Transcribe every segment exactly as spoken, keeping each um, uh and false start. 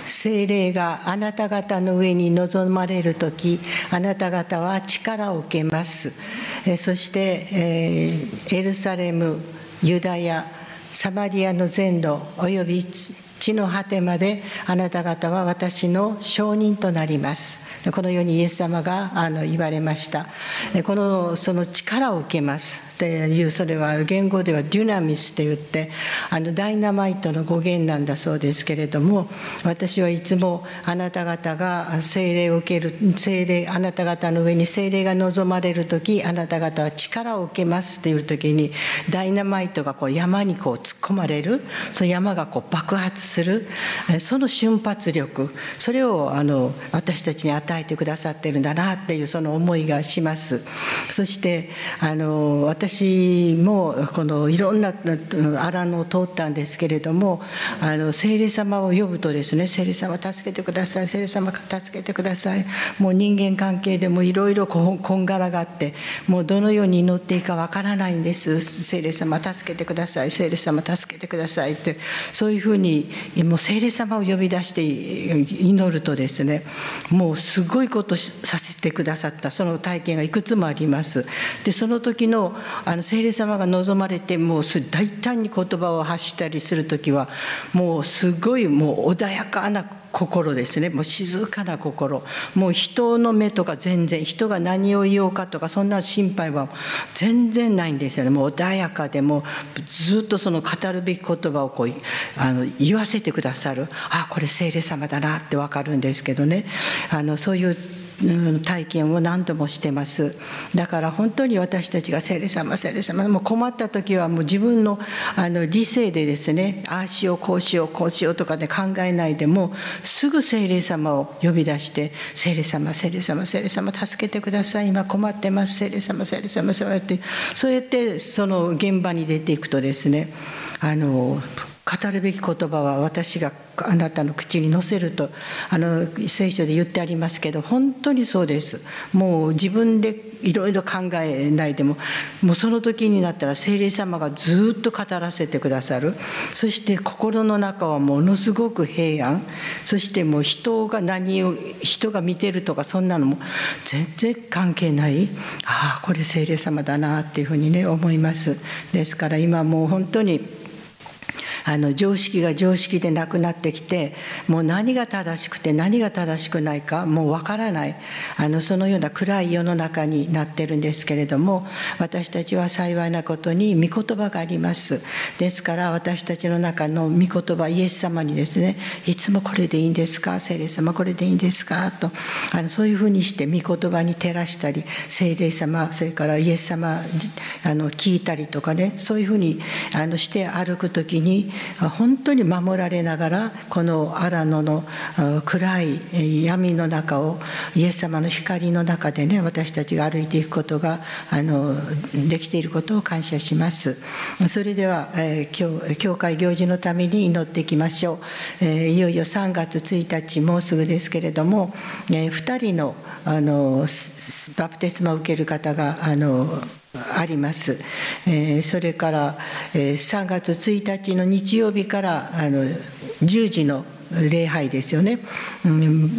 聖霊があなた方の上に臨まれるとき、あなた方は力を受けます。そしてエルサレム、ユダヤ、サマリアの全土および地の果てまであなた方は私の証人となります。このようにイエス様があの言われました。このその力を受けますっていう、それは言語ではデュナミスって言って、あのダイナマイトの語源なんだそうですけれども、私はいつもあなた方が聖霊を受ける、聖霊、あなた方の上に聖霊が望まれるとき、あなた方は力を受けますっていうときに、ダイナマイトがこう山にこう突っ込まれる、その山がこう爆発する、その瞬発力、それをあの私たちに与えてくださってるんだなっていう、その思いがします。そしてあの私もこのいろんな荒野を通ったんですけれども、あの聖霊様を呼ぶとですね、聖霊様助けてください、聖霊様助けてください、もう人間関係でもいろいろこんがらがって、もうどのように祈っていいかわからないんです。聖霊様助けてください、聖霊様助けてくださいって、そういうふうにもう聖霊様を呼び出して祈るとですね、もうすごいことさせてくださったその体験がいくつもあります。でその時のあの聖霊様が望まれて、もう大胆に言葉を発したりする時は、もうすごいもう穏やかな心ですね。もう静かな心、もう人の目とか全然、人が何を言おうかとかそんな心配は全然ないんですよね。もう穏やかで、もうずっとその語るべき言葉をこうあの言わせてくださる。あ、これ聖霊様だなって分かるんですけどね、あのそういう体験を何度もしてます。だから本当に私たちが聖霊様、聖霊様、もう困った時はもう自分のあの理性でですね、ああしようこうしようこうしようとかで考えないでも、すぐ聖霊様を呼び出して、聖霊様、聖霊様、聖霊様助けてください、今困ってます、聖霊様、聖霊様、そうやってそうやってその現場に出ていくとですね、あの語るべき言葉は私があなたの口に乗せるとあの聖書で言ってありますけど、本当にそうです。もう自分でいろいろ考えないでも、もうその時になったら聖霊様がずっと語らせてくださる。そして心の中はものすごく平安、そしてもう人が何を人が見てるとかそんなのも全然関係ない。ああ、これ聖霊様だなっていうふうにね思います。ですから今もう本当にあの常識が常識でなくなってきて、もう何が正しくて何が正しくないかもうわからない、あのそのような暗い世の中になってるんですけれども、私たちは幸いなことに御言葉があります。ですから私たちの中の御言葉、イエス様にですね、いつもこれでいいんですか、聖霊様これでいいんですかと、あのそういうふうにして御言葉に照らしたり、聖霊様、それからイエス様あの聞いたりとかね、そういうふうにあのして歩くときに本当に守られながら、この荒野の暗い闇の中をイエス様の光の中でね、私たちが歩いていくことがあのできていることを感謝します。それでは、えー、今日教会行事のために祈っていきましょう。えー、いよいよさんがつついたちもうすぐですけれども、えー、ふたりのあのバプテスマを受ける方があのあります。えー、それから、えー、さんがつついたちの日曜日からあのじゅうじの礼拝ですよね、うん、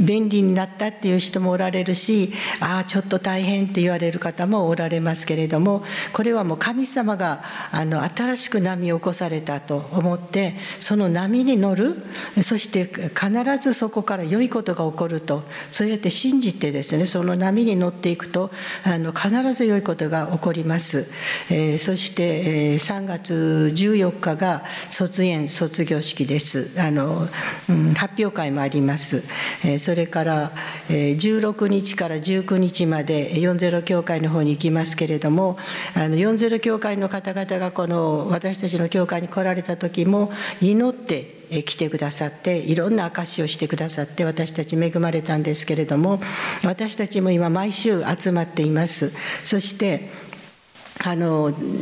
便利になったっていう人もおられるし、ああちょっと大変って言われる方もおられますけれども、これはもう神様があの新しく波を起こされたと思って、その波に乗る、そして必ずそこから良いことが起こると、そうやって信じてですね、その波に乗っていくとあの必ず良いことが起こります。えー、そして、えー、さんがつじゅうよっかが卒園卒業式です。あの、うん発表会もあります。それからじゅうろくにちからじゅうくにちまでよんじゅう教会の方に行きますけれども、あのよんじゅう教会の方々がこの私たちの教会に来られた時も祈って来てくださって、いろんな証しをしてくださって、私たち恵まれたんですけれども、私たちも今毎週集まっています。そしてあの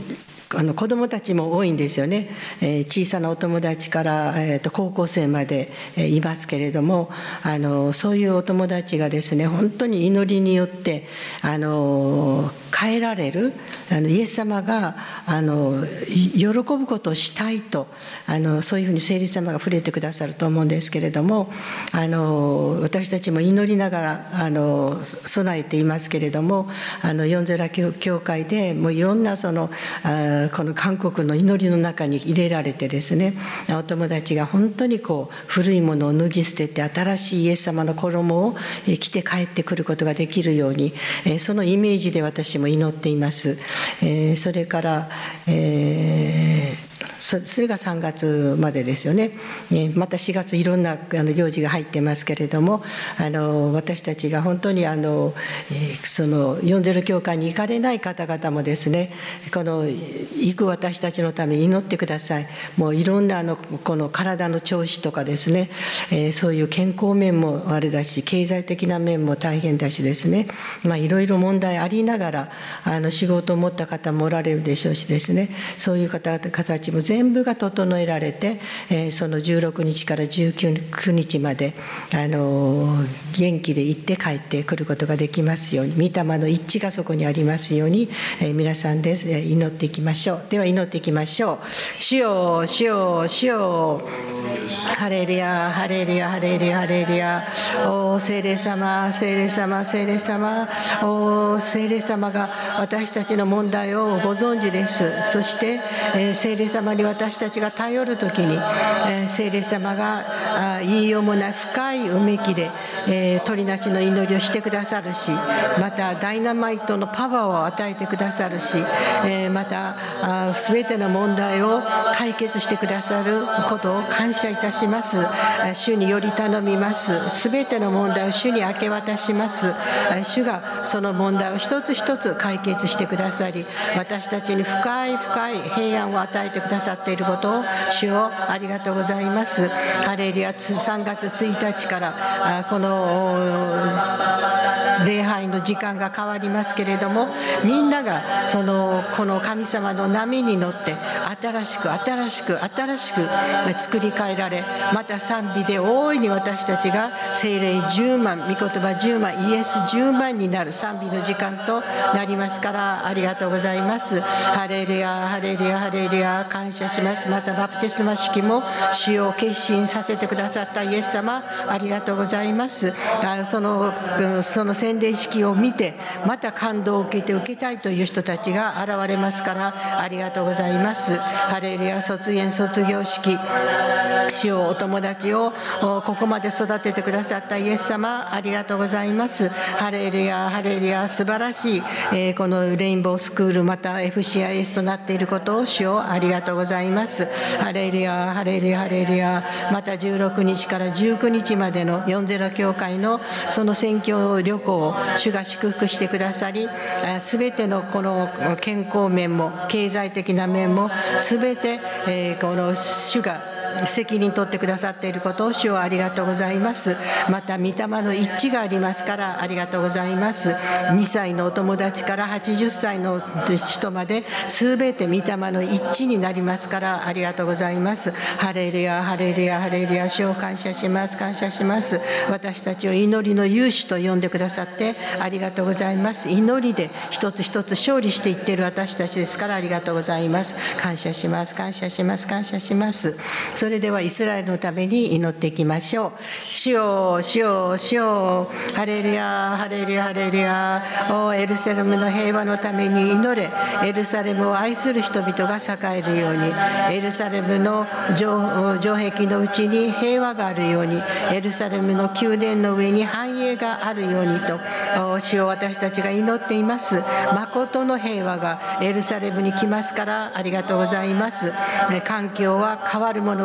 あの子どもたちも多いんですよね。えー、小さなお友達から、えー、と高校生まで、えー、いますけれども、あのそういうお友達がですね、本当に祈りによってあの変えられる、あのイエス様があの喜ぶことをしたいと、あのそういうふうに聖霊様が触れてくださると思うんですけれども、あの私たちも祈りながらあの備えていますけれども、あのヨンゼラ教会でもういろんなそのあこの韓国の祈りの中に入れられてですね、お友達が本当にこう古いものを脱ぎ捨てて新しいイエス様の衣を着て帰ってくることができるように、そのイメージで私も祈っています。それから、えーそれがさんがつまでですよね。またしがついろんな行事が入ってますけれども、あの私たちが本当にあのそのよんじゅう教会に行かれない方々もですね、この行く私たちのために祈ってください。もういろんなあのこの体の調子とかですね、えー、そういう健康面もあれだし、経済的な面も大変だしですね、まあいろいろ問題ありながらあの仕事を持った方もおられるでしょうしですね、そういう方たちも全部が整えられて、えー、そのじゅうろくにちからじゅうくにちまであの元気で行って帰ってくることができますように、御霊の一致がそこにありますように、えー、皆さんで祈っていきましょう。では祈っていきましょう。主よ主よ主よ、ハレルヤハレルヤハレルヤハレルヤ。お聖霊様聖霊様聖霊様、お聖霊様が私たちの問題をご存知です。そして、えー、聖霊様に私たちが頼るときに、えー、聖霊様が言いようもない深いうめきで、えー、鳥なしの祈りをしてくださるし、またダイナマイトのパワーを与えてくださるし、えー、またすべての問題を解決してくださることを感謝いたします。主により頼みます。すべての問題を主に明け渡します。主がその問題を一つ一つ解決してくださり、私たちに深い深い平安を与えてくださっていることを主をありがとうございます。ハレルヤ。さんがつついたちからこの礼拝の時間が変わりますけれども、みんながそのこの神様の波に乗って新しく新しく新しく作り変えられ、また賛美で大いに私たちが聖霊じゅうまん、御言葉じゅうまん、イエスじゅうまんになる賛美の時間となりますから、ありがとうございます。ハレルヤハレルヤハレルヤ、感謝します。またバプテスマ式も主を決心させてくださったイエス様、ありがとうございます。そのその洗礼式を見てまた感動を受けて受けたいという人たちが現れますから、ありがとうございます。ハレルヤ。卒園卒業式、主をお友達をここまで育ててくださったイエス様、ありがとうございます。ハレルヤハレルヤ。素晴らしい、えー、このレインボースクールまた エフシーアイエス となっていることを主をありがとうございます。ハレルヤハレルヤハレルヤ。またじゅうろくにちからじゅうくにちまでのよんじゅう教会のその宣教旅行を主が祝福してくださり、すべてのこの健康面も経済的な面もすべて、えー、この主が責任取ってくださっていることを主をありがとうございます。また御霊の一致がありますからありがとうございます。にさいのお友達からはちじゅっさいの人まで全て御霊の一致になりますからありがとうございます。ハレルヤハレルヤハレルヤ。主を感謝します感謝します。私たちを祈りの勇士と呼んでくださってありがとうございます。祈りで一つ一つ勝利していっている私たちですからありがとうございます。感謝します感謝します感謝します。それではイスラエルのために祈っていきましょう。主よ主よ主よ、ハレルヤハレルヤハレルヤ。おエルサレムの平和のために祈れ。エルサレムを愛する人々が栄えるように、エルサレムの城壁のうちに平和があるように、エルサレムの宮殿の上に繁栄があるようにと主を私たちが祈っています。誠の平和がエルサレムに来ますからありがとうございます。環境は変わるもの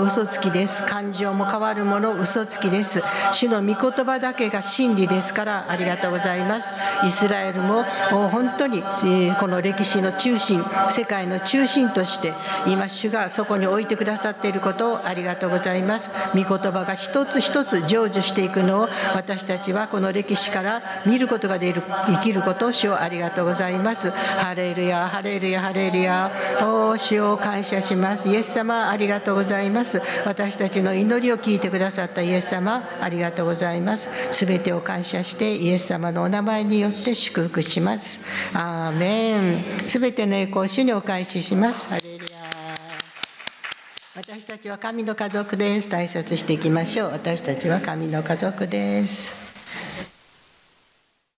の嘘つきです。感情も変わるもの嘘つきです。主の御言葉だけが真理ですから、ありがとうございます。イスラエルも本当にこの歴史の中心、世界の中心として今主がそこに置いてくださっていることをありがとうございます。御言葉が一つ一つ成就していくのを私たちはこの歴史から見ることができる、生きることを主をありがとうございます。ハレルヤハレルヤハレルヤ。お主を感謝します。イエス様ありがとうございます。私たちの祈りを聞いてくださったイエス様ありがとうございます。すべてを感謝してイエス様のお名前によって祝福します。アーメン。すべての栄光を主にお返しします。ハレルヤ。私たちは神の家族です。大切していきましょう。私たちは神の家族です。